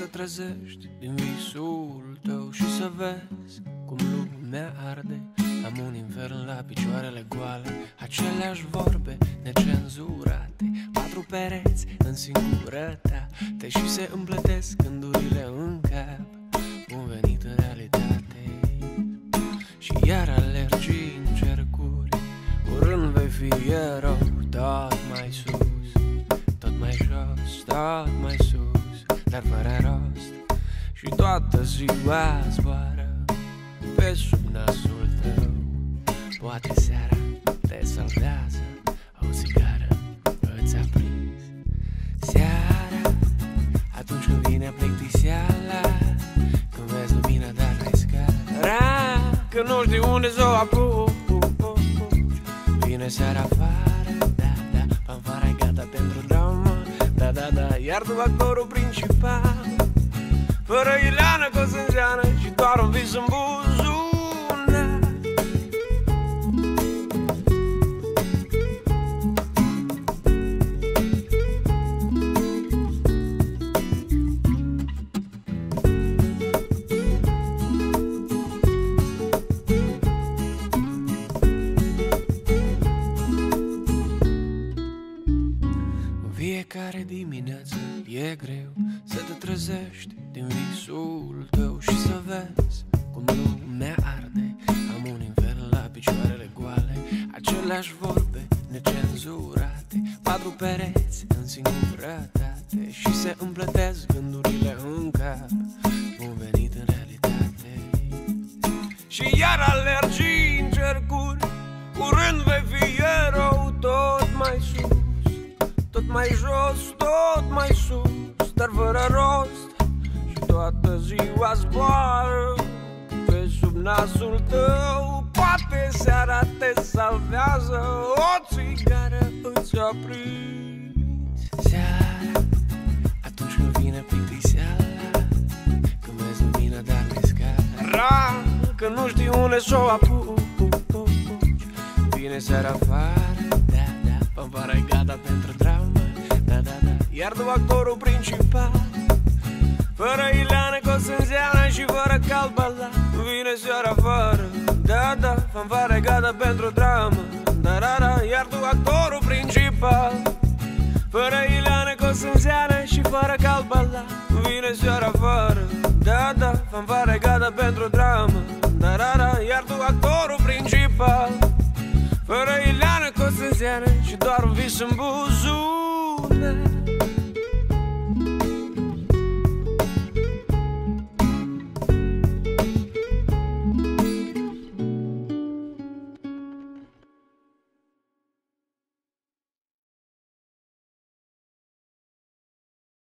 te trezești din visul tău și să vezi cum lumea arde. Am un infern la picioarele goale, aceleași vorbe necenzurate, 4 pereți în singurătate și se împletesc gândurile în cap. Bun venit în realitate. Și iar alergi în cercuri, curând vei fi erou. Tot mai sus, tot mai jos, tot mai sus, dar fără rost. Și toată ziua zboară pe sub nasul tău. Poate seara te salvează o țigară îți aprins. Seara, atunci când vine plictiseala, când vezi lumina dar n-ai scara, că nu știi unde s-o apuci. Vine seara afară, da, da, fanfara-i gata pentru dramă, da, da, da, iar tu actorul principal, fără ileană, cosânzeană și doar un vis în buzunar. Fiecare dimineață e greu să te trezești din visul tău și să vezi cum lumea arde. Am un infern la picioarele goale, aceleași vorbe necenzurate, 4 pereți în singurătate și se împletesc gândurile în cap. Bun venit în realitate. Și iar alergi în cercuri, curând vei fi erou. Tot mai sus, tot mai jos, tot mai sus, dar fără rost. Și toată ziua zboară pe sub nasul tău. Poate seara te salvează o țigară îți aprinzi. Seara, atunci când vine plictiseala, când vezi lumina dar n-ai scara, că nu știi unde s-o apuci. Vine seara afară, da, da, fanfara-i gata pentru dramă, da, da, da, iar tu actorul principal, fără ileană, cosânzeană și fără calbala. Vine seara afară, da, da, fanfara-i gata pentru dramă, da, da, da, iar tu actorul principal, fără ileană, cosânzeană și fără calbala. Vine seara afară, da, da, fanfara-i gata pentru dramă, da, da, da, iar tu actorul principal, fără ileană, cosânzeană și doar un vis în buzunar.